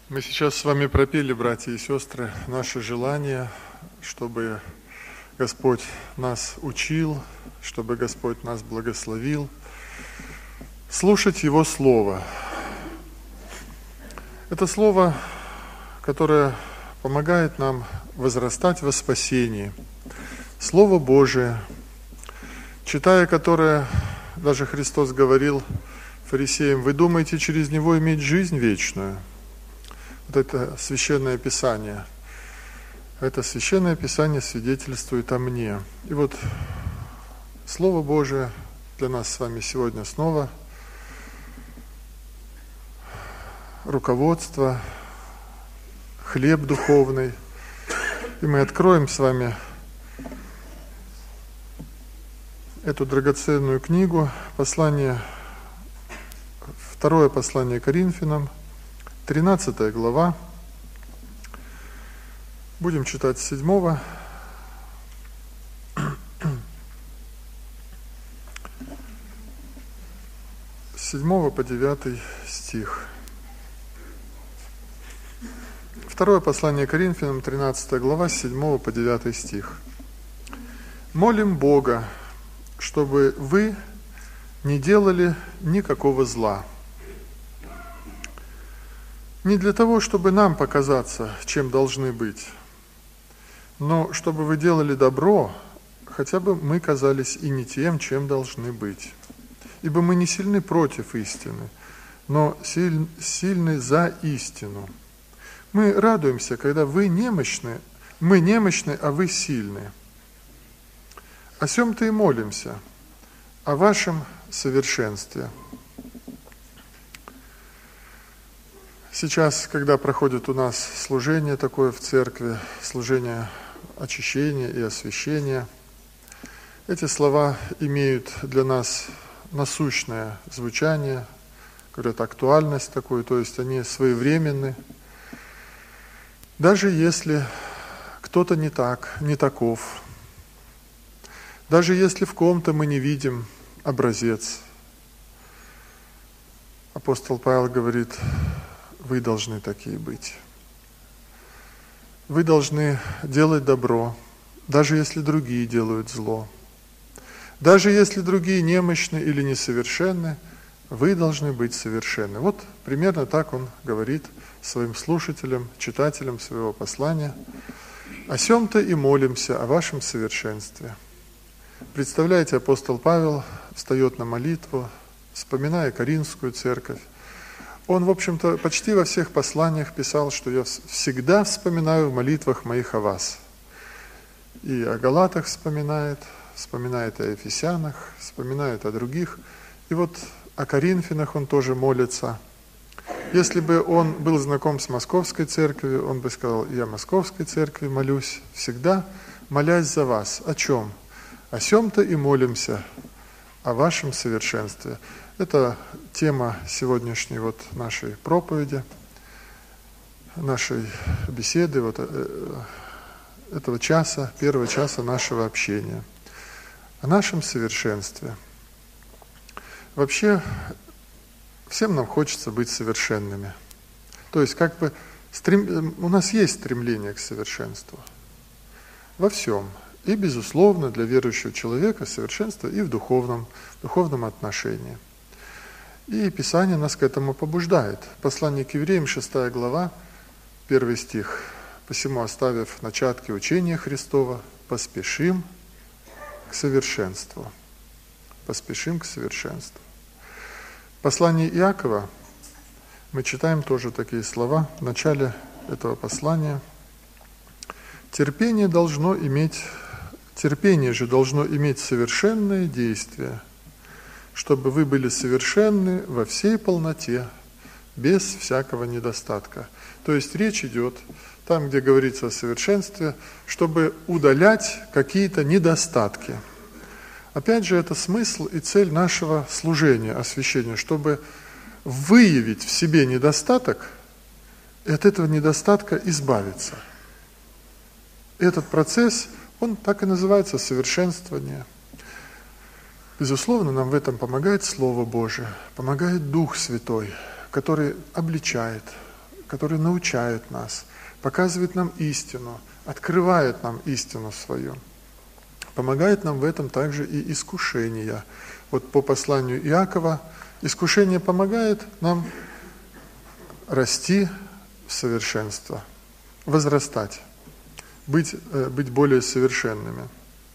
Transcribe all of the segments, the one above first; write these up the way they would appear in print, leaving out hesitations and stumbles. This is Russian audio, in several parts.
Мы сейчас с вами пропели, братья и сестры, наше желание, чтобы Господь нас учил, чтобы Господь нас благословил, слушать Его Слово. Это Слово, которое помогает нам возрастать во спасении. Слово Божие, читая которое, даже Христос говорил фарисеям: «Вы думаете через него иметь жизнь вечную?» Вот это Священное Писание. Это Священное Писание свидетельствует о мне. И вот Слово Божие для нас с вами сегодня снова руководство, хлеб духовный. И мы откроем с вами эту драгоценную книгу, второе послание Коринфянам, 13 глава. Будем читать с 7 по 9 стих. Второе послание Коринфянам, 13 глава, с 7 по 9 стих. «Молим Бога, чтобы вы не делали никакого зла. Не для того, чтобы нам показаться, чем должны быть, но чтобы вы делали добро, хотя бы мы казались и не тем, чем должны быть. Ибо мы не сильны против истины, но сильны за истину. Мы радуемся, когда мы немощны, а вы сильны. О сем-то и молимся, о вашем совершенстве». Сейчас, когда проходит у нас служение такое в церкви, служение очищения и освящения, эти слова имеют для нас насущное звучание, говорят, актуальность такую, то есть они своевременны. Даже если кто-то не таков, даже если в ком-то мы не видим образец, апостол Павел говорит: вы должны такие быть. Вы должны делать добро, даже если другие делают зло. Даже если другие немощны или несовершенны, вы должны быть совершенны. Вот примерно так он говорит своим слушателям, читателям своего послания. О сем-то и молимся, о вашем совершенстве. Представляете, апостол Павел встает на молитву, вспоминая Коринфскую церковь. Он, в общем-то, почти во всех посланиях писал, что я всегда вспоминаю в молитвах моих о вас. И о Галатах вспоминает о Ефесянах, вспоминает о других. И вот о Коринфянах он тоже молится. Если бы он был знаком с Московской церковью, он бы сказал: я Московской церкви молюсь, всегда молясь за вас. О чем? О сем-то и молимся, о вашем совершенстве. Это тема сегодняшней нашей проповеди, нашей беседы, этого часа, первого часа нашего общения. О нашем совершенстве. Вообще, всем нам хочется быть совершенными. То есть, у нас есть стремление к совершенству. Во всем. И, безусловно, для верующего человека совершенство и в духовном отношении. И Писание нас к этому побуждает. Послание к евреям, 6 глава, 1 стих. «Посему, оставив начатки учения Христова, поспешим к совершенству». Поспешим к совершенству. В послании Иакова мы читаем тоже такие слова в начале этого послания. Терпение же должно иметь совершенное действие, чтобы вы были совершенны во всей полноте, без всякого недостатка. То есть речь идет, там, где говорится о совершенстве, чтобы удалять какие-то недостатки. Опять же, это смысл и цель нашего служения, освящения, чтобы выявить в себе недостаток и от этого недостатка избавиться. Этот процесс, он так и называется — совершенствование. Безусловно, нам в этом помогает Слово Божие, помогает Дух Святой, который обличает, который научает нас, показывает нам истину, открывает нам истину свою. Помогает нам в этом также и искушение. Вот по посланию Иакова, искушение помогает нам расти в совершенство, возрастать, быть более совершенными.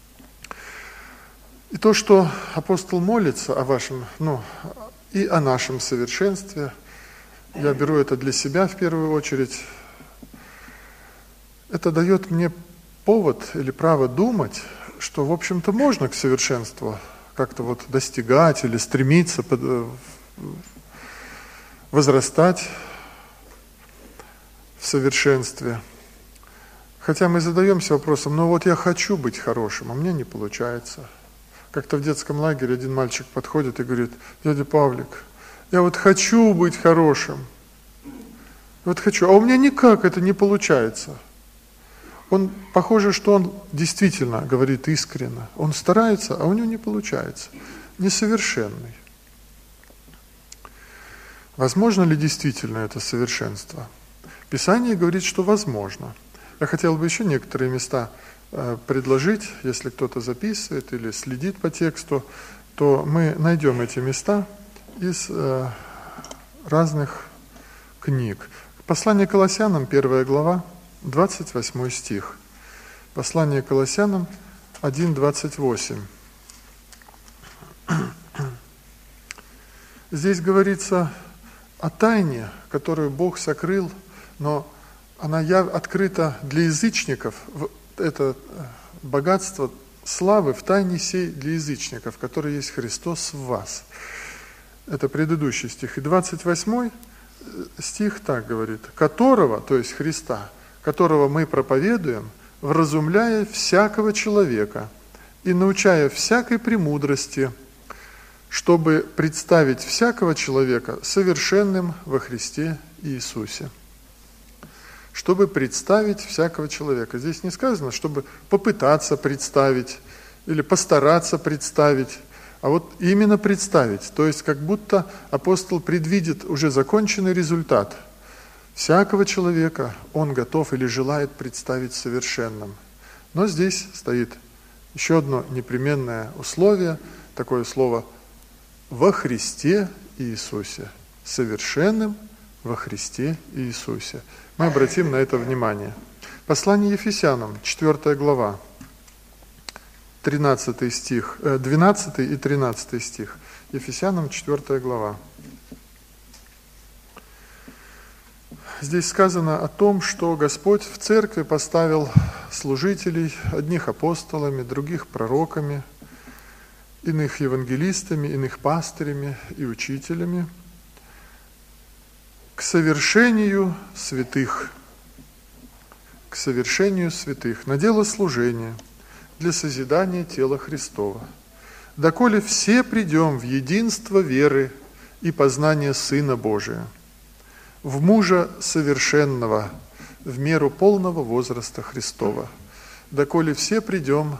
И то, что апостол молится о вашем, и о нашем совершенстве, я беру это для себя в первую очередь, это дает мне повод или право думать, что, в общем-то, можно к совершенству как-то вот достигать или стремиться, возрастать в совершенстве. Хотя мы задаемся вопросом, вот я хочу быть хорошим, а мне не получается. Как-то в детском лагере один мальчик подходит и говорит: дядя Павлик, я вот хочу быть хорошим, а у меня никак это не получается. Похоже, что он действительно говорит искренне. Он старается, а у него не получается. Несовершенный. Возможно ли действительно это совершенство? Писание говорит, что возможно. Я хотел бы еще некоторые места предложить, если кто-то записывает или следит по тексту, то мы найдем эти места из разных книг. Послание Колоссянам, 1 глава, 28 стих. Послание Колоссянам 1:28. Здесь говорится о тайне, которую Бог сокрыл, но она открыта для язычников. Это богатство славы в тайне сей для язычников, который есть Христос в вас. Это предыдущий стих. И 28 стих так говорит: которого, то есть Христа, которого мы проповедуем, вразумляя всякого человека и научая всякой премудрости, чтобы представить всякого человека совершенным во Христе Иисусе. Чтобы представить всякого человека. Здесь не сказано, чтобы попытаться представить или постараться представить, а вот именно представить. То есть как будто апостол предвидит уже законченный результат. Всякого человека он готов или желает представить совершенным. Но здесь стоит еще одно непременное условие, такое слово «во Христе Иисусе». Совершенным во Христе Иисусе. Мы обратим на это внимание. Послание Ефесянам, 4 глава, 13 стих, 12 и 13 стих. Ефесянам, 4 глава. Здесь сказано о том, что Господь в церкви поставил служителей, одних апостолами, других пророками, иных евангелистами, иных пастырями и учителями, к совершению святых, на дело служения, для созидания тела Христова, доколе все придем в единство веры и познания Сына Божия, в мужа совершенного, в меру полного возраста Христова, доколе все придем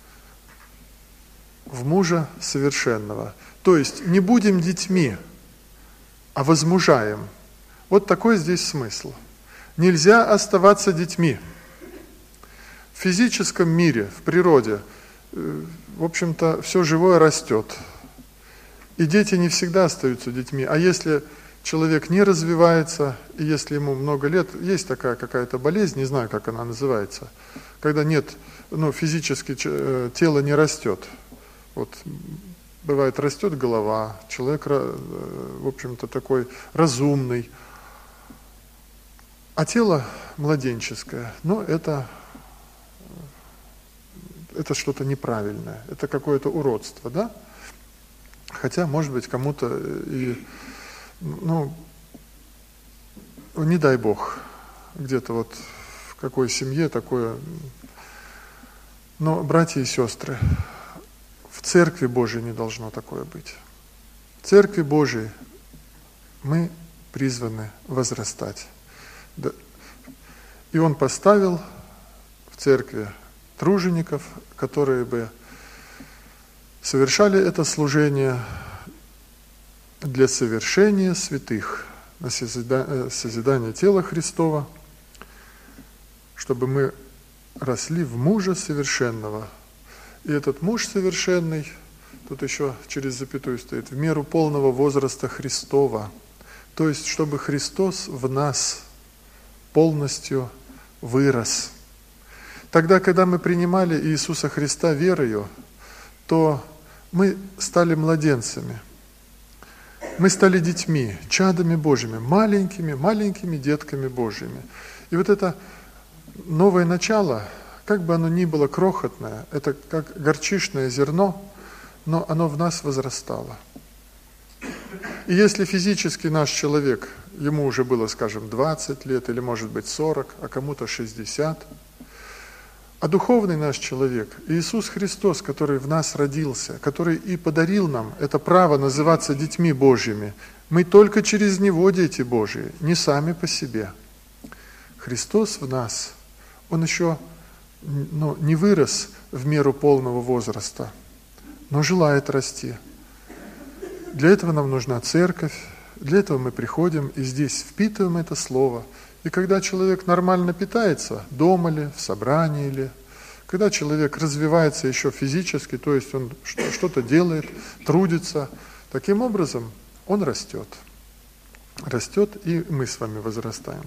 в мужа совершенного. То есть не будем детьми, а возмужаем. Вот такой здесь смысл. Нельзя оставаться детьми. В физическом мире, в природе, в общем-то, все живое растет. И дети не всегда остаются детьми. А если человек не развивается, и если ему много лет, есть такая какая-то болезнь, не знаю, как она называется, когда физически тело не растет. Вот бывает, растет голова, человек, в общем-то, такой разумный, а тело младенческое, это что-то неправильное, это какое-то уродство, да? Хотя, может быть, кому-то и, не дай Бог, где-то вот в какой семье такое. Но, братья и сестры, в Церкви Божией не должно такое быть. В Церкви Божией мы призваны возрастать. И Он поставил в Церкви тружеников, которые бы совершали это служение для совершения святых, на созидание тела Христова, чтобы мы росли в мужа совершенного. И этот муж совершенный, тут еще через запятую стоит, в меру полного возраста Христова. То есть, чтобы Христос в нас полностью вырос. Тогда, когда мы принимали Иисуса Христа верою, то мы стали младенцами. Мы стали детьми, чадами Божьими, маленькими детками Божьими. И вот это новое начало, как бы оно ни было крохотное, это как горчичное зерно, но оно в нас возрастало. И если физически наш человек, ему уже было, скажем, 20 лет, или может быть 40, а кому-то 60, а духовный наш человек, Иисус Христос, который в нас родился, который и подарил нам это право называться детьми Божьими, мы только через Него дети Божьи, не сами по себе. Христос в нас, Он еще не вырос в меру полного возраста, но желает расти. Для этого нам нужна церковь, для этого мы приходим и здесь впитываем это слово. И когда человек нормально питается, дома ли, в собрании ли, когда человек развивается еще физически, то есть он что-то делает, трудится, таким образом он растет. Растет, и мы с вами возрастаем.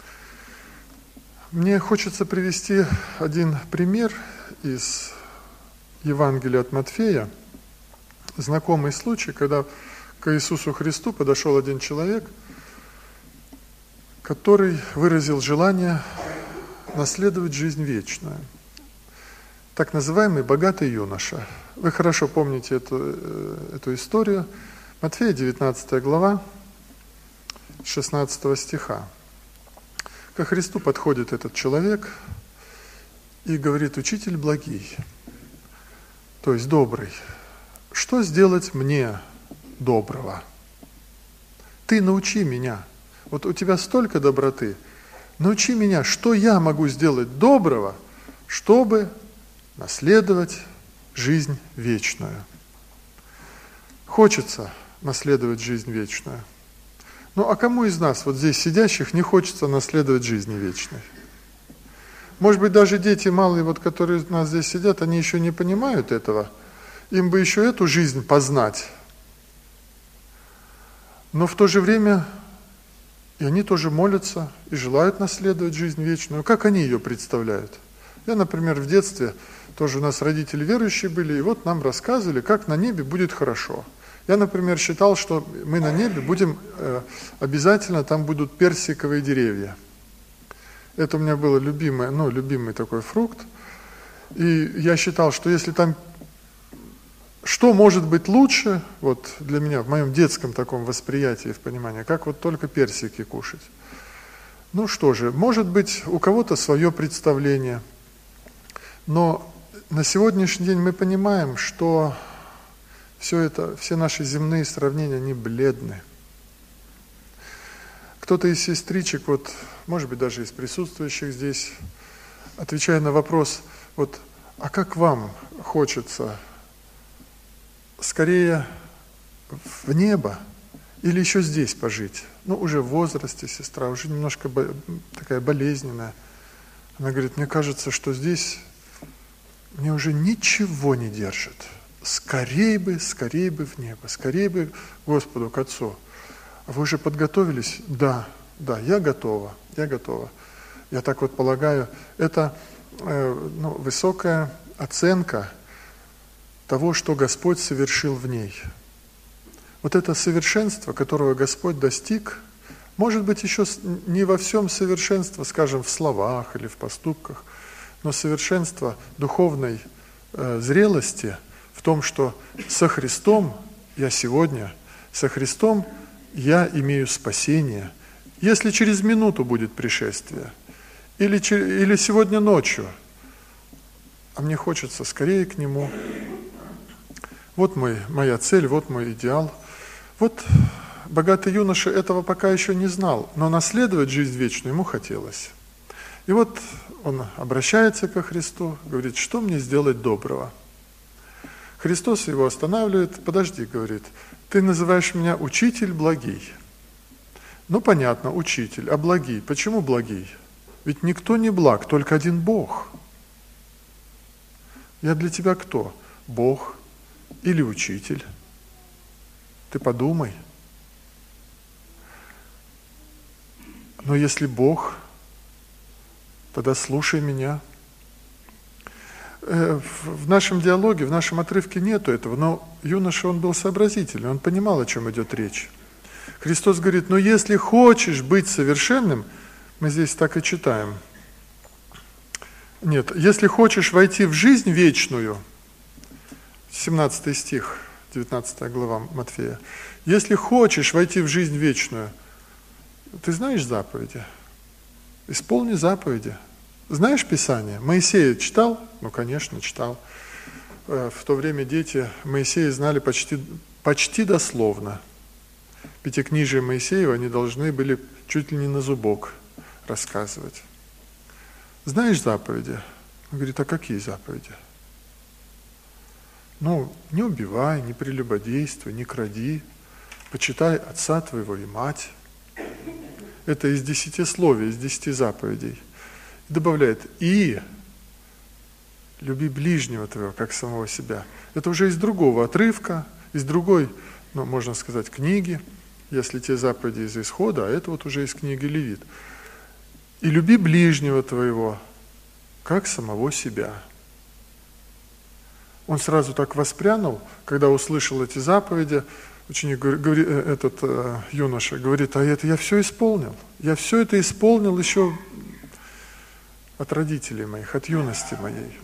Мне хочется привести один пример из Евангелия от Матфея. Знакомый случай, когда к Иисусу Христу подошел один человек, который выразил желание наследовать жизнь вечную. Так называемый богатый юноша. Вы хорошо помните эту историю. Матфея, 19 глава, 16 стиха. Ко Христу подходит этот человек и говорит: «Учитель благий», то есть добрый, «что сделать мне доброго? Ты научи меня. Вот у тебя столько доброты. Научи меня, что я могу сделать доброго, чтобы наследовать жизнь вечную». Хочется наследовать жизнь вечную. Ну, а кому из нас, вот здесь сидящих, не хочется наследовать жизни вечной? Может быть, даже дети малые, вот, которые у нас здесь сидят, они еще не понимают этого. Им бы еще эту жизнь познать. Но в то же время и они тоже молятся и желают наследовать жизнь вечную. Как они ее представляют? Я, например, в детстве, тоже у нас родители верующие были, и вот нам рассказывали, как на небе будет хорошо. Я, например, считал, что мы на небе будем, обязательно там будут персиковые деревья. Это у меня был любимый такой фрукт. И я считал, что если там, что может быть лучше, вот для меня, в моем детском таком восприятии, в понимании, как вот только персики кушать. Ну что же, может быть, у кого-то свое представление. Но на сегодняшний день мы понимаем, что все наши земные сравнения, они бледны. Кто-то из сестричек, вот, может быть, даже из присутствующих здесь, отвечая на вопрос, вот, а как вам хочется скорее в небо или еще здесь пожить? Ну, уже в возрасте сестра, уже немножко такая болезненная. Она говорит, мне кажется, что здесь мне уже ничего не держит. Скорей бы в небо, скорей бы к Господу, к Отцу. А вы уже подготовились? Да, я готова. Я так вот полагаю, это высокая оценка того, что Господь совершил в ней. Вот это совершенство, которого Господь достиг, может быть, еще не во всем совершенство, скажем, в словах или в поступках, но совершенство духовной зрелости в том, что со Христом я сегодня, со Христом я имею спасение. Если через минуту будет пришествие, или сегодня ночью, а мне хочется скорее к Нему. Вот моя цель, вот мой идеал. Вот богатый юноша этого пока еще не знал, но наследовать жизнь вечную ему хотелось. И вот он обращается ко Христу, говорит, что мне сделать доброго? Христос его останавливает, подожди, говорит, ты называешь меня учитель благий. Ну, понятно, учитель, а благий? Почему благий? Ведь никто не благ, только один Бог. Я для тебя кто? Бог или учитель? Ты подумай. Но если Бог, тогда слушай меня. В нашем диалоге, в нашем отрывке нету этого, но юноша, он был сообразительный, он понимал, о чем идет речь. Христос говорит, но если хочешь быть совершенным, мы здесь так и читаем. Нет, если хочешь войти в жизнь вечную, 17 стих, 19 глава Матфея, если хочешь войти в жизнь вечную, ты знаешь заповеди? Исполни заповеди. Знаешь Писание? Моисея читал? Ну, конечно, читал. В то время дети Моисея знали почти дословно. Пятикнижие Моисеева они должны были чуть ли не на зубок рассказывать. Знаешь заповеди? Он говорит, а какие заповеди? Ну, не убивай, не прелюбодействуй, не кради, почитай отца твоего и мать. Это из 10 словий, из 10 заповедей. И добавляет, и люби ближнего твоего, как самого себя. Это уже из другого отрывка, из другой, ну, можно сказать, книги, если те заповеди из Исхода, а это вот уже из книги Левит. И люби ближнего твоего, как самого себя. Он сразу так воспрянул, когда услышал эти заповеди. Ученик говорит, юноша говорит, а это я все исполнил. Я все это исполнил еще от родителей моих, от юности моей.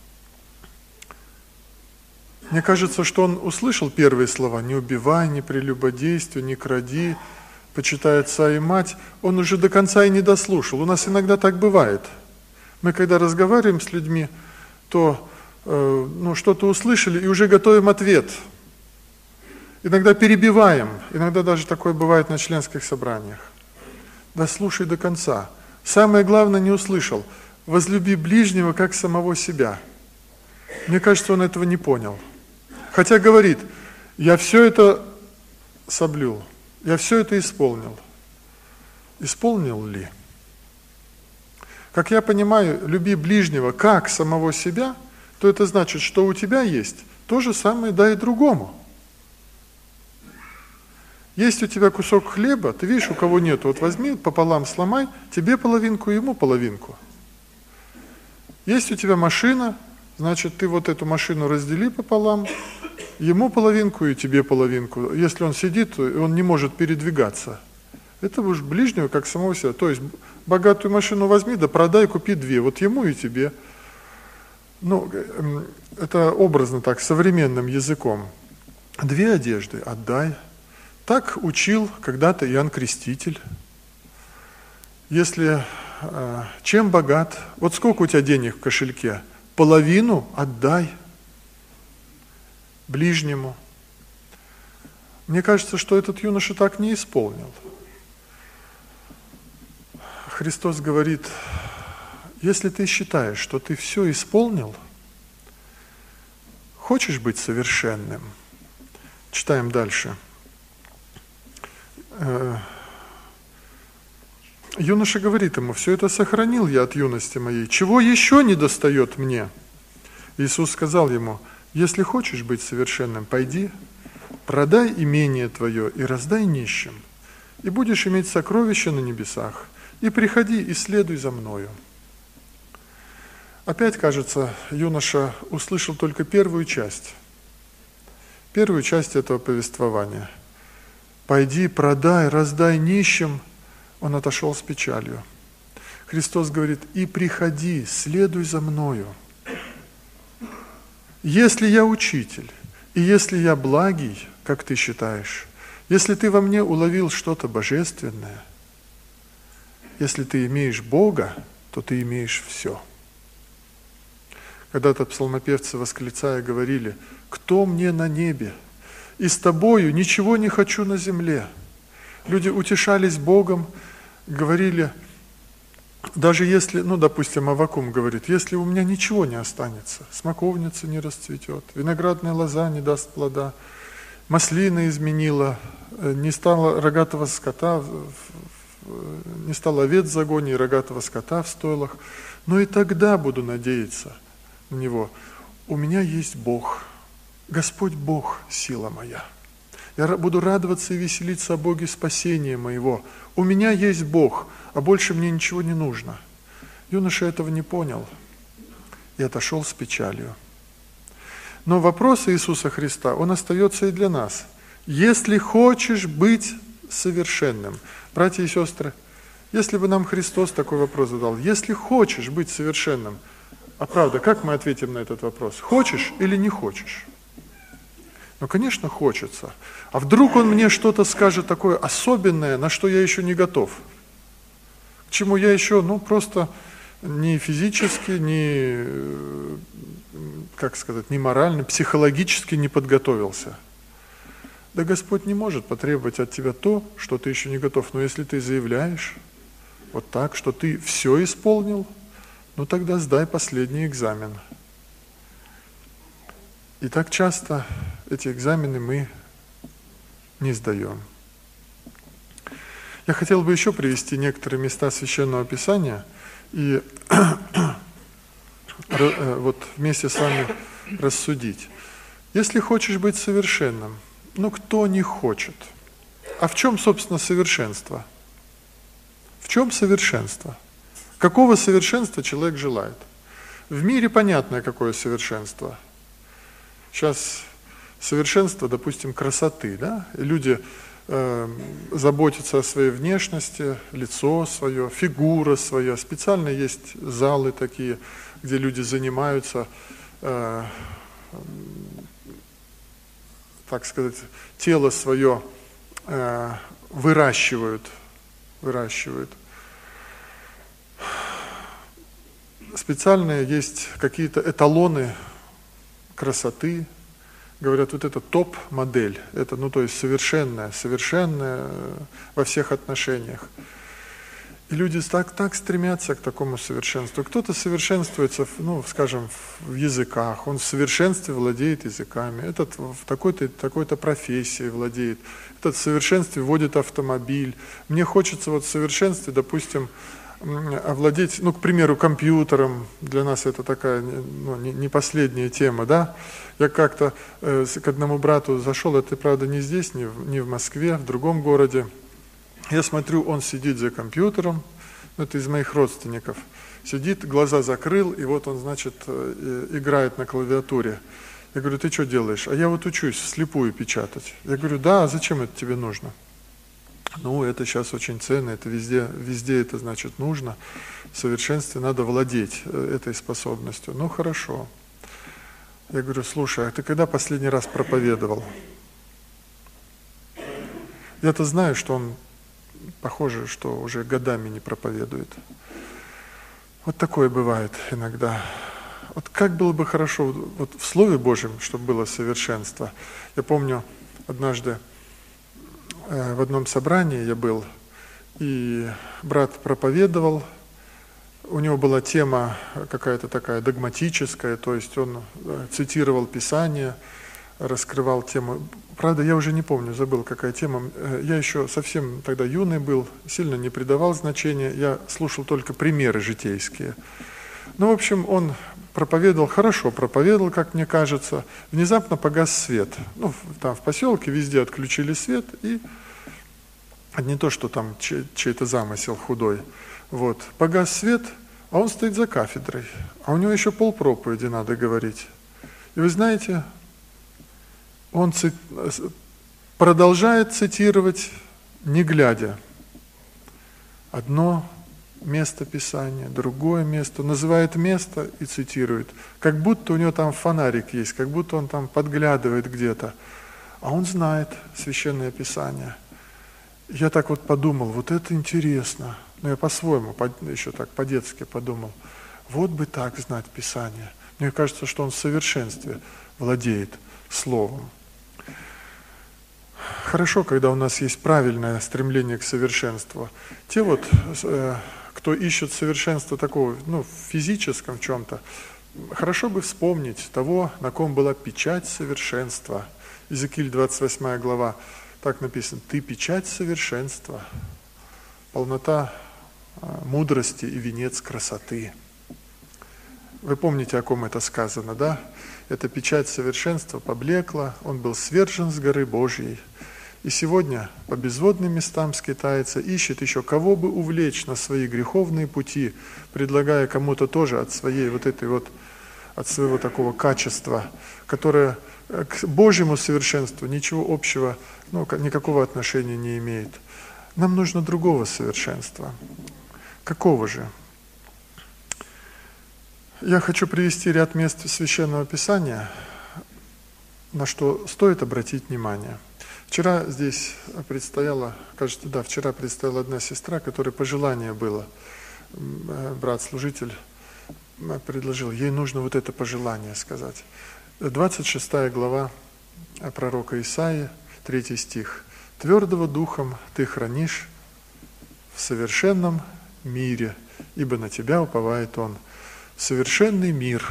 Мне кажется, что он услышал первые слова, не убивай, не прелюбодействуй, не кради, почитай отца и мать. Он уже до конца и не дослушал. У нас иногда так бывает. Мы когда разговариваем с людьми, то что-то услышали и уже готовим ответ. Иногда перебиваем, иногда даже такое бывает на членских собраниях. Да слушай до конца. Самое главное не услышал. Возлюби ближнего, как самого себя. Мне кажется, он этого не понял. Хотя говорит, я все это соблюл, я все это исполнил. Исполнил ли? Как я понимаю, люби ближнего, как самого себя, то это значит, что у тебя есть то же самое дай другому. Есть у тебя кусок хлеба, ты видишь, у кого нет, вот возьми, пополам сломай, тебе половинку, ему половинку. Есть у тебя машина, значит, ты вот эту машину раздели пополам, ему половинку и тебе половинку. Если он сидит, он не может передвигаться. Это уж ближнего, как самого себя. То есть, богатую машину возьми, да продай, купи 2, вот ему и тебе. Ну, это образно так, современным языком. 2 одежды отдай. Так учил когда-то Иоанн Креститель. Если чем богат, вот сколько у тебя денег в кошельке, половину отдай ближнему. Мне кажется, что этот юноша так не исполнил. Христос говорит, если ты считаешь, что ты все исполнил, хочешь быть совершенным? Читаем дальше. Юноша говорит ему, все это сохранил я от юности моей, чего еще не достает мне? Иисус сказал ему, если хочешь быть совершенным, пойди, продай имение твое и раздай нищим, и будешь иметь сокровища на небесах, и приходи и следуй за мною. Опять, кажется, юноша услышал только первую часть этого повествования. Пойди, продай, раздай нищим. Он отошел с печалью. Христос говорит, и приходи, следуй за мною. Если я учитель, и если я благий, как ты считаешь, если ты во мне уловил что-то божественное, если ты имеешь Бога, то ты имеешь все. Когда-то псалмопевцы, восклицая, говорили, кто мне на небе? И с тобою ничего не хочу на земле. Люди утешались Богом, говорили, даже если, допустим, Аввакум говорит, если у меня ничего не останется, смоковница не расцветет, виноградная лоза не даст плода, маслины изменила, не стало рогатого скота, не стало овец в загоне и рогатого скота в стойлах. Но и тогда буду надеяться на Него. У меня есть Бог, Господь Бог, сила моя. Я буду радоваться и веселиться о Боге спасения моего. У меня есть Бог, а больше мне ничего не нужно. Юноша этого не понял и отошел с печалью. Но вопрос Иисуса Христа, он остается и для нас. Если хочешь быть совершенным, братья и сестры, если бы нам Христос такой вопрос задал, если хочешь быть совершенным, а правда, как мы ответим на этот вопрос? Хочешь или не хочешь? Ну, конечно, хочется. А вдруг Он мне что-то скажет такое особенное, на что я еще не готов? К чему я еще, просто ни физически, ни, ни морально, психологически не подготовился. Да Господь не может потребовать от тебя то, что ты еще не готов. Но если ты заявляешь вот так, что ты все исполнил, тогда сдай последний экзамен. И так часто эти экзамены мы не сдаем. Я хотел бы еще привести некоторые места Священного Писания и вот вместе с вами рассудить. Если хочешь быть совершенным, кто не хочет? А в чем, собственно, совершенство? В чем совершенство? Какого совершенства человек желает? В мире понятно, какое совершенство. Сейчас совершенство, допустим, красоты, да? И люди заботятся о своей внешности, лицо свое, фигура своя. Специально есть залы такие, где люди занимаются, тело свое выращивают. Специальные есть какие-то эталоны красоты. Говорят, вот это топ-модель, это, то есть совершенная во всех отношениях. И люди так стремятся к такому совершенству. Кто-то совершенствуется, в языках, он в совершенстве владеет языками, этот в такой-то профессии владеет, этот в совершенстве водит автомобиль. Мне хочется в совершенстве, допустим, овладеть, к примеру, компьютером. Для нас это такая, не последняя тема, да? Я как-то к одному брату зашел, это, правда, не здесь, не в Москве, в другом городе. Я смотрю, он сидит за компьютером, это из моих родственников, сидит, глаза закрыл, и вот он, играет на клавиатуре. Я говорю, ты что делаешь? А я учусь вслепую печатать. Я говорю, да, а зачем это тебе нужно? Это сейчас очень ценно, это везде это нужно. В совершенстве надо владеть этой способностью. Хорошо. Я говорю, слушай, а ты когда последний раз проповедовал? Я-то знаю, что он, похоже, что уже годами не проповедует. Вот такое бывает иногда. Вот как было бы хорошо в Слове Божьем, чтобы было совершенство. Я помню, однажды в одном собрании я был, и брат проповедовал, у него была тема какая-то такая догматическая, то есть он цитировал Писание, раскрывал тему. Правда, я уже не помню, забыл, какая тема. Я еще совсем тогда юный был, сильно не придавал значения, я слушал только примеры житейские. В общем, он хорошо проповедовал, как мне кажется. Внезапно погас свет. Там в поселке везде отключили свет, и не то, что там чей-то замысел худой. Погас свет, а он стоит за кафедрой. А у него еще полпроповеди надо говорить. И вы знаете, он продолжает цитировать, не глядя. Одно место Писания, другое место, называет место и цитирует. Как будто у него там фонарик есть, как будто он там подглядывает где-то. А он знает Священное Писание. Я так подумал, это интересно. Я по-своему, еще так по-детски подумал. Вот бы так знать Писание. Мне кажется, что он в совершенстве владеет Словом. Хорошо, когда у нас есть правильное стремление к совершенству. Те кто ищет совершенство такого, в физическом чем-то, хорошо бы вспомнить того, на ком была печать совершенства. Иезекииль 28 глава, так написано: «Ты печать совершенства, полнота мудрости и венец красоты». Вы помните, о ком это сказано, да? Эта печать совершенства поблекла, он был свержен с горы Божьей. И сегодня по безводным местам скитается, ищет еще кого бы увлечь на свои греховные пути, предлагая кому-то тоже от своей от своего такого качества, которое к Божьему совершенству ничего общего, никакого отношения не имеет. Нам нужно другого совершенства. Какого же? Я хочу привести ряд мест Священного Писания, на что стоит обратить внимание. Вчера здесь предстояла одна сестра, которой пожелание было. Брат-служитель предложил, ей нужно вот это пожелание сказать. 26 глава пророка Исаии, 3 стих. «Твердого духом ты хранишь в совершенном мире, ибо на тебя уповает он». Совершенный мир.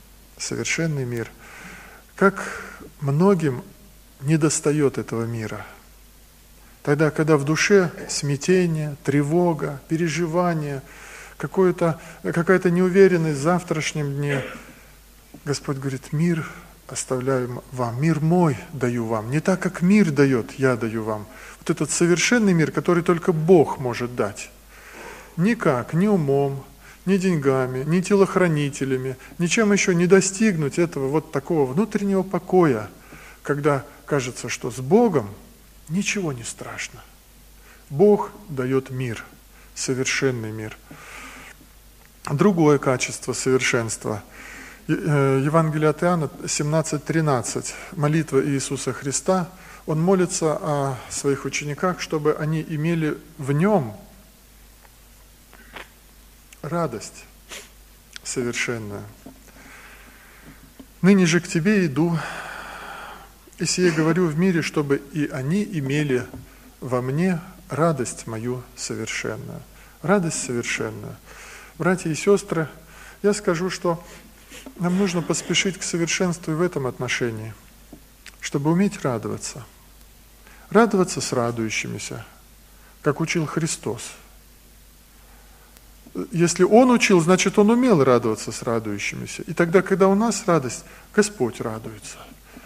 Как многим недостает этого мира. Тогда, когда в душе смятение, тревога, переживание, какая-то неуверенность в завтрашнем дне, Господь говорит: мир оставляю вам, мир мой даю вам. Не так, как мир дает, я даю вам. Вот этот совершенный мир, который только Бог может дать. Никак, ни умом, ни деньгами, ни телохранителями, ничем еще не достигнуть этого вот такого внутреннего покоя, когда кажется, что с Богом ничего не страшно. Бог дает мир, совершенный мир. Другое качество совершенства. Евангелие от Иоанна 17:13. Молитва Иисуса Христа. Он молится о своих учениках, чтобы они имели в Нем радость совершенную. «Ныне же к Тебе иду, и сие говорю в мире, чтобы и они имели во мне радость мою совершенную». Радость совершенную. Братья и сестры, я скажу, что нам нужно поспешить к совершенству и в этом отношении, чтобы уметь радоваться. Радоваться с радующимися, как учил Христос. Если Он учил, значит, Он умел радоваться с радующимися. И тогда, когда у нас радость, Господь радуется.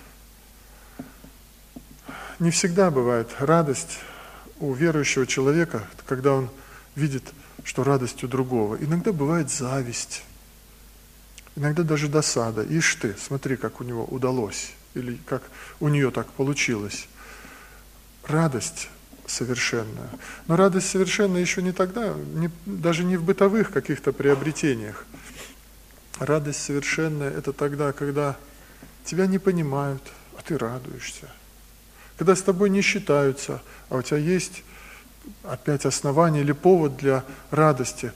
Не всегда бывает радость у верующего человека, когда он видит, что радость у другого. Иногда бывает зависть, иногда даже досада. Ишь ты, смотри, как у него удалось, или как у нее так получилось. Радость совершенная. Но радость совершенная еще не тогда, даже не в бытовых каких-то приобретениях. Радость совершенная – это тогда, когда тебя не понимают, а ты радуешься. Когда с тобой не считаются, а у тебя есть опять основание или повод для радости.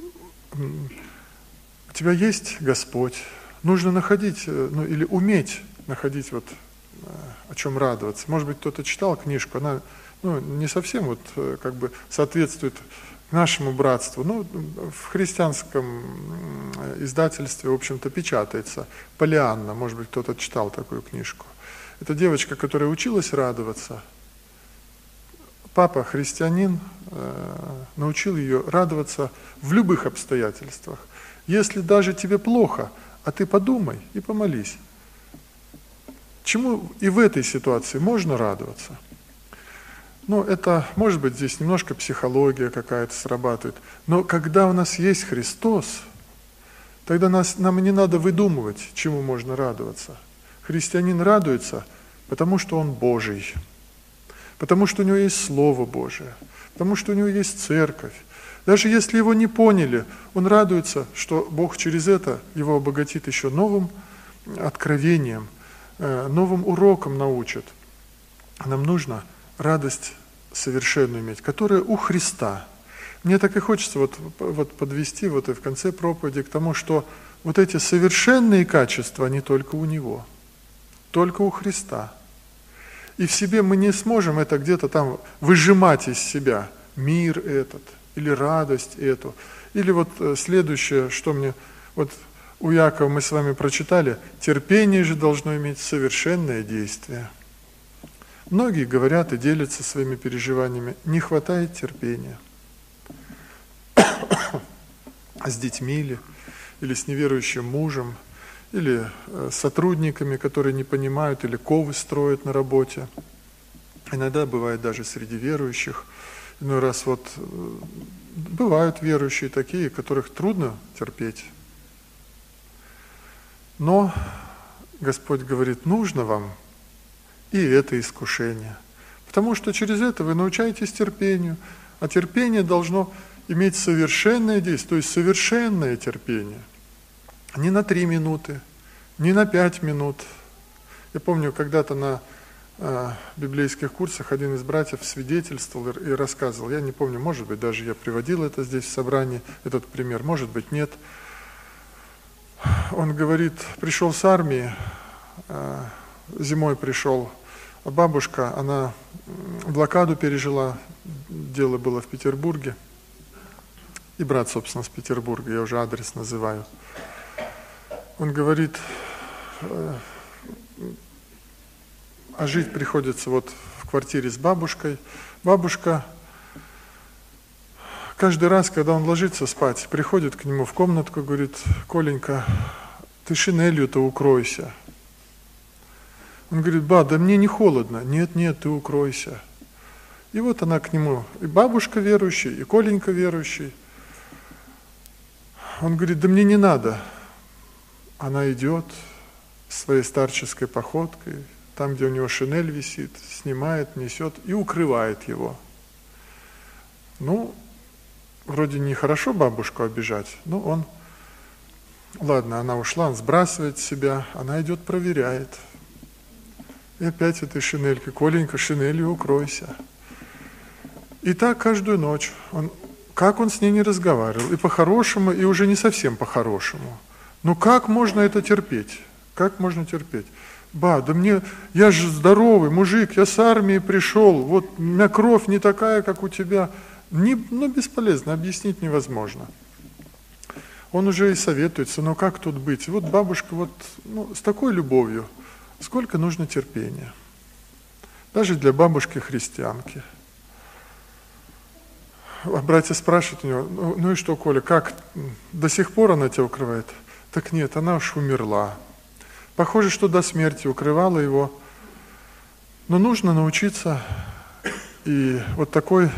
У тебя есть Господь. Нужно находить, или уметь находить о чем радоваться. Может быть, кто-то читал книжку, она не совсем соответствует нашему братству. В христианском издательстве, в общем-то, печатается. Полианна, может быть, кто-то читал такую книжку. Это девочка, которая училась радоваться. Папа, христианин, научил ее радоваться в любых обстоятельствах. Если даже тебе плохо, а ты подумай и помолись. Чему и в этой ситуации можно радоваться? Это, может быть, здесь немножко психология какая-то срабатывает. Но когда у нас есть Христос, тогда нам не надо выдумывать, чему можно радоваться. Христианин радуется, потому что он Божий, потому что у него есть Слово Божие, потому что у него есть Церковь. Даже если его не поняли, он радуется, что Бог через это его обогатит еще новым откровением, новым уроком научит. Нам нужно радость совершенную иметь, которая у Христа. Мне так и хочется подвести и в конце проповеди к тому, что эти совершенные качества, они только у Него, только у Христа. И в себе мы не сможем это где-то там выжимать из себя, мир этот, или радость эту, или следующее, что мне, у Иакова мы с вами прочитали, терпение же должно иметь совершенное действие. Многие говорят и делятся своими переживаниями, не хватает терпения. С детьми или с неверующим мужем, или с сотрудниками, которые не понимают, или ковы строят на работе. Иногда бывает даже среди верующих. Иной раз бывают верующие такие, которых трудно терпеть. Но Господь говорит, нужно вам и это искушение. Потому что через это вы научаетесь терпению, а терпение должно иметь совершенное действие, то есть совершенное терпение. Не на 3 минуты, не на 5 минут. Я помню, когда-то на библейских курсах один из братьев свидетельствовал и рассказывал. Я не помню, может быть, даже я приводил это здесь в собрании, этот пример, может быть, нет. Он говорит, пришел с армии, зимой пришел, а бабушка, она блокаду пережила, дело было в Петербурге, и брат, собственно, с Петербурга, я уже адрес называю. Он говорит, а жить приходится в квартире с бабушкой. Бабушка каждый раз, когда он ложится спать, приходит к нему в комнатку, говорит, Коленька, ты шинелью-то укройся. Он говорит, ба, да мне не холодно. Нет, ты укройся. И вот она к нему, и бабушка верующая, и Коленька верующий. Он говорит, да мне не надо. Она идет своей старческой походкой, там, где у него шинель висит, снимает, несет и укрывает его. Ну, вроде нехорошо бабушку обижать, но ладно, она ушла, он сбрасывает с себя, она идет, проверяет. И опять этой шинелькой, Коленька, шинелью укройся. И так каждую ночь. Как он с ней не разговаривал, и по-хорошему, и уже не совсем по-хорошему. Ну как можно это терпеть? Как можно терпеть? Ба, да я же здоровый мужик, я с армии пришел, у меня кровь не такая, как у тебя. Бесполезно, объяснить невозможно. Он уже и советуется, как тут быть? Бабушка с такой любовью, сколько нужно терпения. Даже для бабушки-христианки. А братья спрашивают у него, ну и что, Коля, как, до сих пор она тебя укрывает? Так нет, она уж умерла. Похоже, что до смерти укрывала его. Но нужно научиться и такой,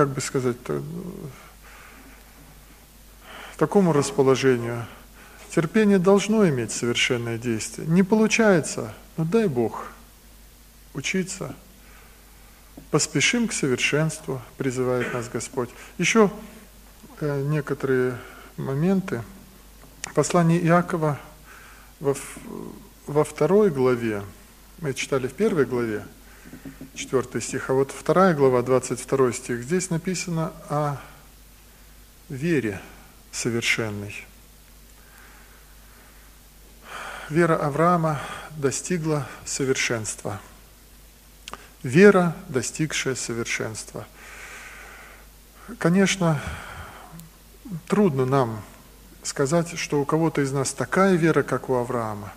такому расположению. Терпение должно иметь совершенное действие. Не получается, но дай Бог учиться. Поспешим к совершенству, призывает нас Господь. Еще некоторые моменты. Послание Иакова во 2 главе, мы читали в 1 главе, 4 стих, а 2 глава, 22 стих, здесь написано о вере совершенной. Вера Авраама достигла совершенства. Вера, достигшая совершенства. Конечно, трудно нам сказать, что у кого-то из нас такая вера, как у Авраама.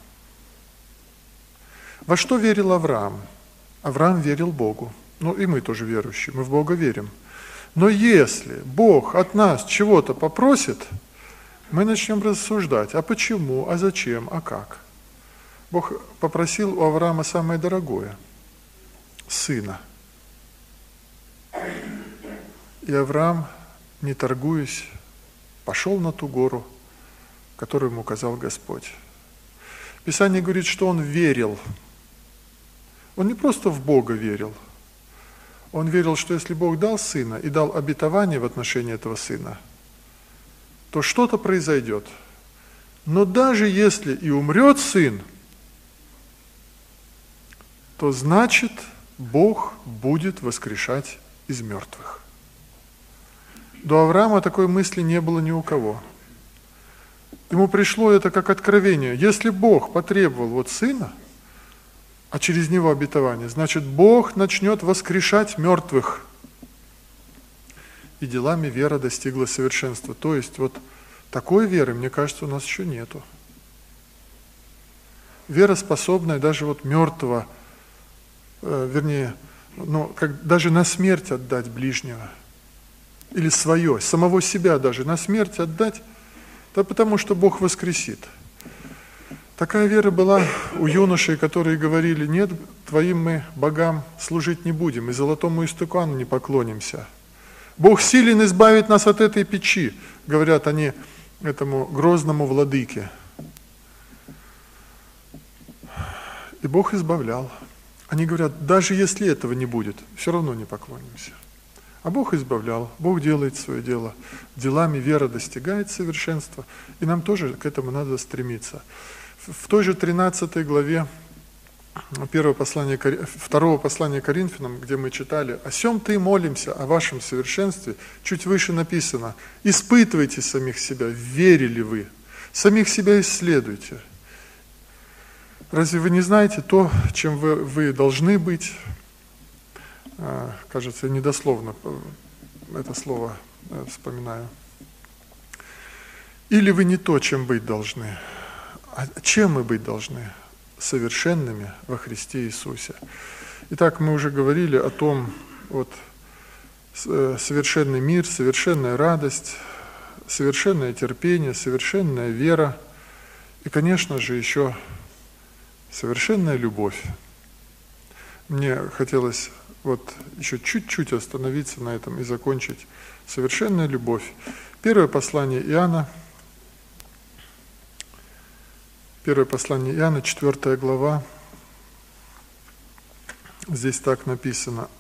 Во что верил Авраам? Авраам верил Богу. И мы тоже верующие, мы в Бога верим. Но если Бог от нас чего-то попросит, мы начнем рассуждать, а почему, а зачем, а как? Бог попросил у Авраама самое дорогое – сына. И Авраам, не торгуясь, пошел на ту гору, которую ему указал Господь. Писание говорит, что он верил. Он не просто в Бога верил. Он верил, что если Бог дал сына и дал обетование в отношении этого сына, то что-то произойдет. Но даже если и умрет сын, то значит Бог будет воскрешать из мертвых. До Авраама такой мысли не было ни у кого. Ему пришло это как откровение. Если Бог потребовал сына, а через него обетование, значит Бог начнет воскрешать мертвых. И делами вера достигла совершенства. То есть такой веры, мне кажется, у нас еще нету. Вера, способная даже мертвого, даже на смерть отдать ближнего, или свое, самого себя даже, на смерть отдать, да потому что Бог воскресит. Такая вера была у юношей, которые говорили: нет, твоим мы богам служить не будем, и золотому истукану не поклонимся. Бог силен избавить нас от этой печи, говорят они этому грозному владыке. И Бог избавлял. Они говорят: даже если этого не будет, все равно не поклонимся. А Бог избавлял, Бог делает свое дело. Делами вера достигает совершенства, и нам тоже к этому надо стремиться. В той же 13 главе второго послания Коринфянам, где мы читали: «О сем-то и молимся, о вашем совершенстве», чуть выше написано: «Испытывайте самих себя, верили вы, самих себя исследуйте». Разве вы не знаете то, чем вы должны быть? Кажется, я недословно это слово вспоминаю. Или вы не то, чем быть должны? А чем мы быть должны? Совершенными во Христе Иисусе. Итак, мы уже говорили о том, совершенный мир, совершенная радость, совершенное терпение, совершенная вера и, конечно же, еще совершенная любовь. Мне хотелось еще чуть-чуть остановиться на этом и закончить. Совершенная любовь. Первое послание Иоанна, 4 глава. Здесь так написано.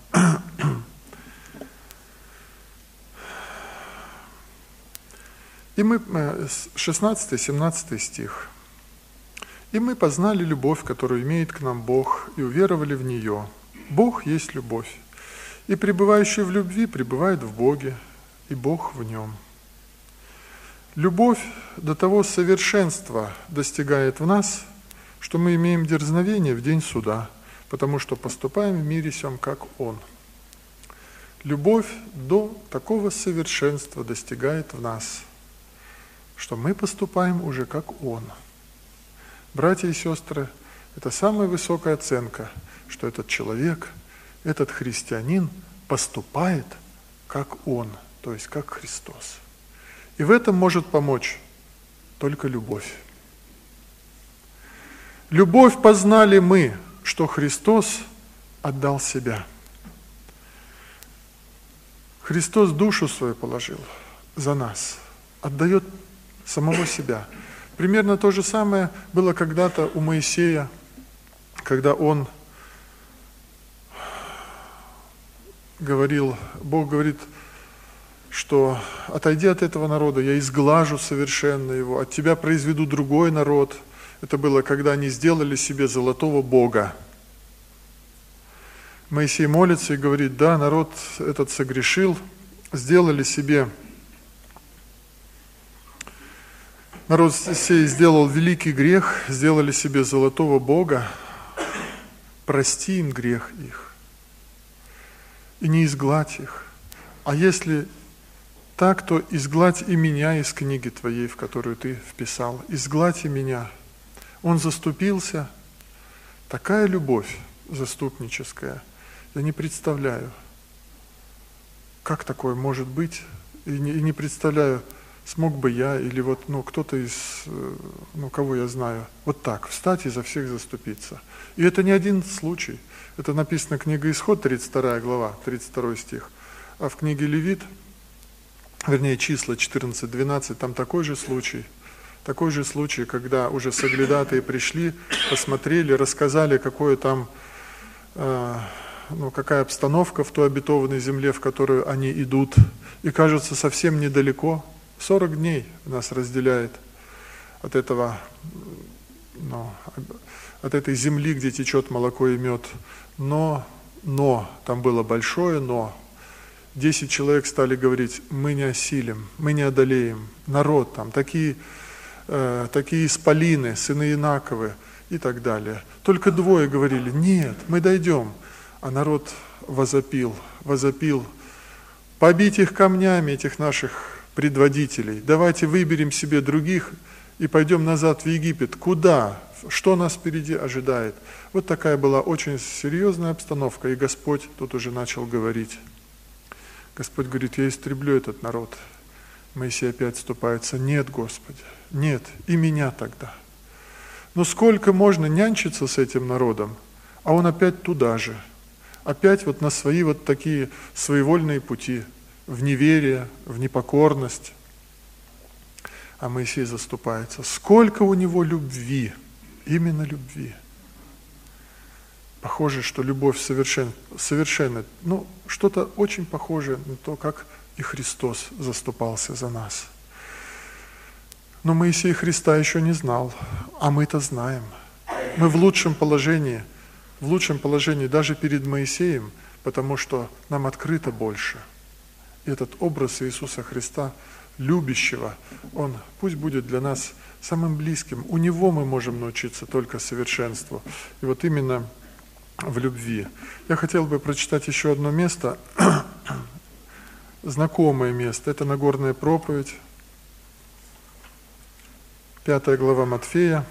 И мы, 16-17 стих. «И мы познали любовь, которую имеет к нам Бог, и уверовали в нее. Бог есть любовь, и пребывающий в любви пребывает в Боге, и Бог в нем». Любовь до того совершенства достигает в нас, что мы имеем дерзновение в день суда, потому что поступаем в мире сем, как Он. Любовь до такого совершенства достигает в нас, что мы поступаем уже как Он. Братья и сестры, это самая высокая оценка, что этот человек, этот христианин поступает как Он, то есть как Христос. И в этом может помочь только любовь. Любовь познали мы, что Христос отдал себя. Христос душу свою положил за нас, отдает самого себя. Примерно то же самое было когда-то у Моисея, когда он говорил, Бог говорит, что отойди от этого народа, я изглажу совершенно его, от тебя произведу другой народ. Это было, когда они сделали себе золотого бога. Моисей молится и говорит, да, народ этот согрешил, сделали себе, народ сей сделал великий грех, сделали себе золотого бога, прости им грех их и не изгладь их. А если так, то изгладь и меня из книги твоей, в которую ты вписал. Изгладь и меня. Он заступился. Такая любовь заступническая. Я не представляю, как такое может быть. И не представляю, смог бы я или кто-то из, кого я знаю, вот так, встать и за всех заступиться. И это не один случай. Это написано книга Исход, 32 глава, 32 стих. А в книге Левит, числа 14-12, там такой же случай, когда уже соглядатые пришли, посмотрели, рассказали, какая обстановка в той обетованной земле, в которую они идут. И кажется, совсем недалеко. 40 дней нас разделяет от этой земли, где течет молоко и мед. Но, там было большое но. 10 человек стали говорить, мы не осилим, мы не одолеем. Народ там, такие исполины, сыны Инаковы и так далее. Только 2 говорили, нет, мы дойдем. А народ возопил, побить их камнями, этих наших предводителей. Давайте выберем себе других и пойдем назад в Египет. Куда? что нас впереди ожидает. Вот такая была очень серьезная обстановка, и Господь тут уже начал говорить. Господь говорит: я истреблю этот народ. Моисей опять вступается: нет, Господи, нет, и меня тогда. Но сколько можно нянчиться с этим народом, а он опять туда же, опять вот на свои вот такие своевольные пути, в неверие, в непокорность. А Моисей заступается. Сколько у него любви, именно любви. Похоже, что любовь совершенно, что-то очень похожее на то, как и Христос заступался за нас. Но Моисей Христа еще не знал, а мы-то знаем. Мы в лучшем положении даже перед Моисеем, потому что нам открыто больше. И этот образ Иисуса Христа, любящего, он пусть будет для нас самым близким. У Него мы можем научиться только совершенству. И вот именно в любви. Я хотел бы прочитать еще одно место, знакомое место. Это Нагорная проповедь, 5 глава Матфея,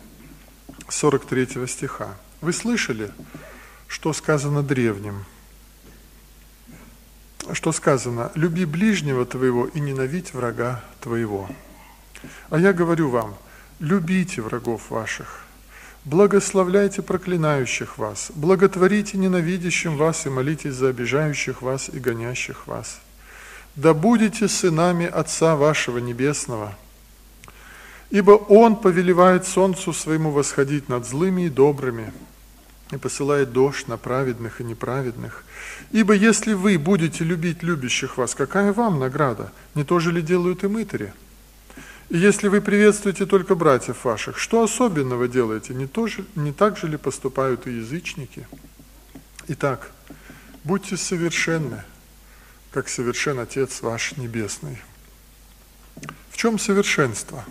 43 стиха. Вы слышали, что сказано древним? Что сказано: люби ближнего твоего и ненавидь врага твоего. А я говорю вам: любите врагов ваших, благословляйте проклинающих вас, благотворите ненавидящим вас и молитесь за обижающих вас и гонящих вас. Да будете сынами Отца вашего Небесного, ибо Он повелевает солнцу своему восходить над злыми и добрыми, и посылает дождь на праведных и неправедных. Ибо если вы будете любить любящих вас, какая вам награда? Не то же ли делают и мытари? И если вы приветствуете только братьев ваших, что особенного делаете? Не так же ли поступают и язычники? Итак, будьте совершенны, как совершен Отец ваш Небесный. В чем совершенство?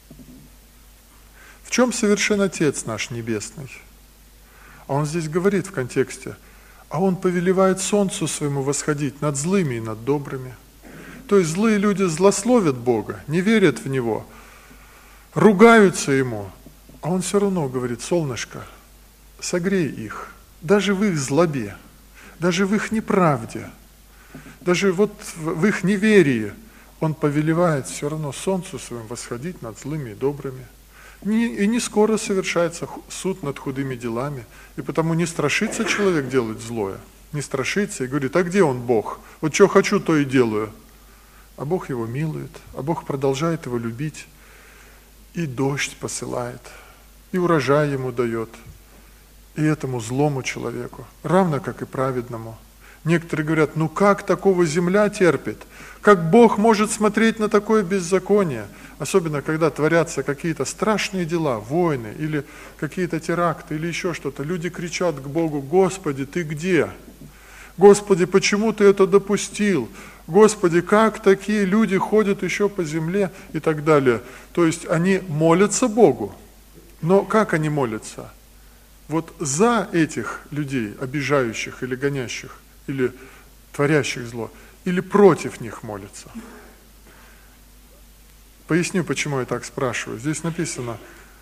В чем совершен Отец наш Небесный? А он здесь говорит в контексте: а он повелевает солнцу своему восходить над злыми и над добрыми. То есть злые люди злословят Бога, не верят в Него, ругаются Ему, а он все равно говорит: солнышко, согрей их, даже в их злобе, даже в их неправде, даже вот в их неверии он повелевает все равно солнцу своему восходить над злыми и добрыми. И не скоро совершается суд над худыми делами, и потому не страшится человек делать злое, не страшится и говорит: а где он, Бог? Вот что хочу, то и делаю. А Бог его милует, а Бог продолжает его любить, и дождь посылает, и урожай ему дает, и этому злому человеку, равно как и праведному. Некоторые говорят: ну как такого земля терпит? Как Бог может смотреть на такое беззаконие? Особенно, когда творятся какие-то страшные дела, войны, или какие-то теракты, или еще что-то. Люди кричат к Богу: Господи, Ты где? Господи, почему Ты это допустил? Господи, как такие люди ходят еще по земле? И так далее. То есть они молятся Богу. Но как они молятся? Вот за этих людей, обижающих или гонящих, или творящих зло, или против них молятся. Поясню, почему я так спрашиваю. Здесь написано: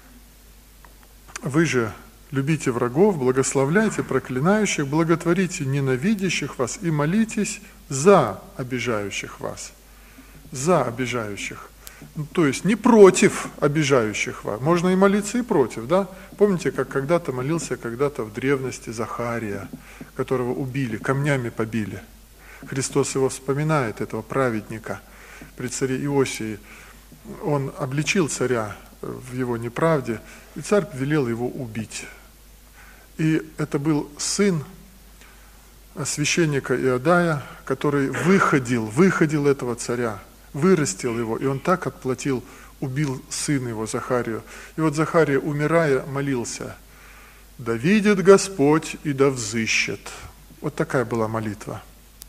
вы же любите врагов, благословляйте проклинающих, благотворите ненавидящих вас и молитесь за обижающих вас. За обижающих. То есть не против обижающих вас. Можно и молиться и против, да? Помните, как когда-то молился в древности Захария, которого убили, камнями побили. Христос его вспоминает, этого праведника, при царе Иосии. Он обличил царя в его неправде, и царь велел его убить. И это был сын священника Иодая, который выходил этого царя, вырастил его, и он так отплатил, убил сына его, Захарию. И вот Захария, умирая, молился: «Да видит Господь и да взыщет». Вот такая была молитва.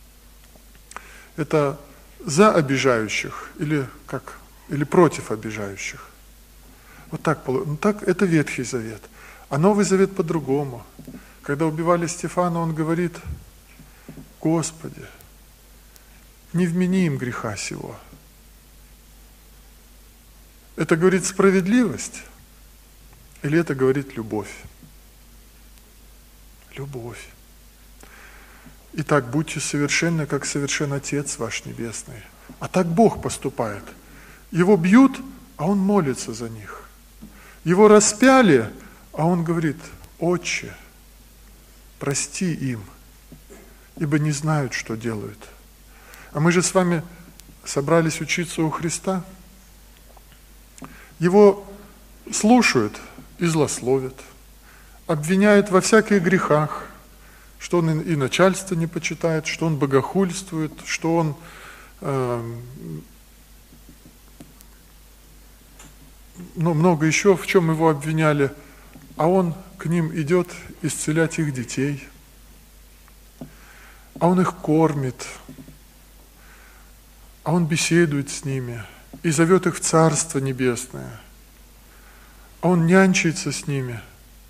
Это за обижающих или против обижающих. Вот так, это Ветхий Завет. А Новый Завет по-другому. Когда убивали Стефана, он говорит: Господи, не вмени им греха сего. Это, говорит, справедливость. Или это говорит любовь? Любовь. Итак, будьте совершенны, как совершен Отец ваш Небесный. А так Бог поступает. Его бьют, а Он молится за них. Его распяли, а Он говорит: Отче, прости им, ибо не знают, что делают. А мы же с вами собрались учиться у Христа. Его слушают и злословят, обвиняют во всяких грехах, что он и начальство не почитает, что он богохульствует, что он много еще, в чем его обвиняли, а он к ним идет исцелять их детей, а он их кормит, а он беседует с ними и зовет их в Царство Небесное, а он нянчится с ними.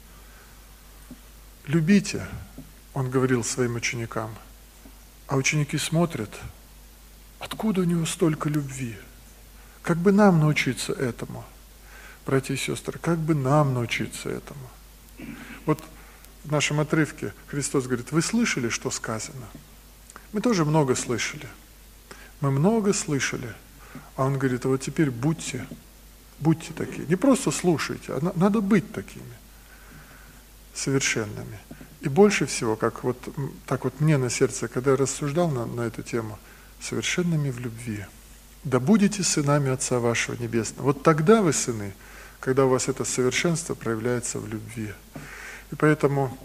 Любите, он говорил своим ученикам, а ученики смотрят, откуда у него столько любви? Как бы нам научиться этому? Братья и сестры, как бы нам научиться этому? Вот в нашем отрывке Христос говорит: вы слышали, что сказано? Мы тоже много слышали. Мы много слышали. А Он говорит: а вот теперь будьте такие. Не просто слушайте, а надо быть такими, совершенными. И больше всего, как вот так вот мне на сердце, когда я рассуждал на эту тему, совершенными в любви. Да будете сынами Отца вашего Небесного. Вот тогда вы сыны, когда у вас это совершенство проявляется в любви. И поэтому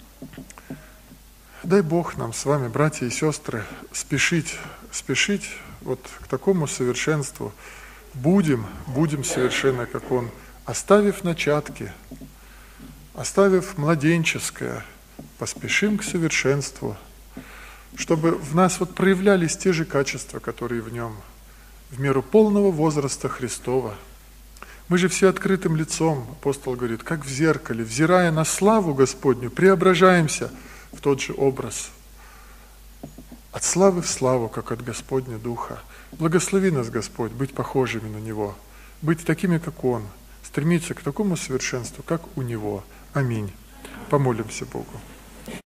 дай Бог нам с вами, братья и сестры, спешить вот к такому совершенству. Будем совершенны, как Он, оставив начатки, оставив младенческое, поспешим к совершенству, чтобы в нас вот проявлялись те же качества, которые в Нем, в меру полного возраста Христова. Мы же все открытым лицом, апостол говорит, как в зеркале, взирая на славу Господню, преображаемся в тот же образ. От славы в славу, как от Господня Духа. Благослови нас, Господь, быть похожими на Него, быть такими, как Он, стремиться к такому совершенству, как у Него. Аминь. Помолимся Богу.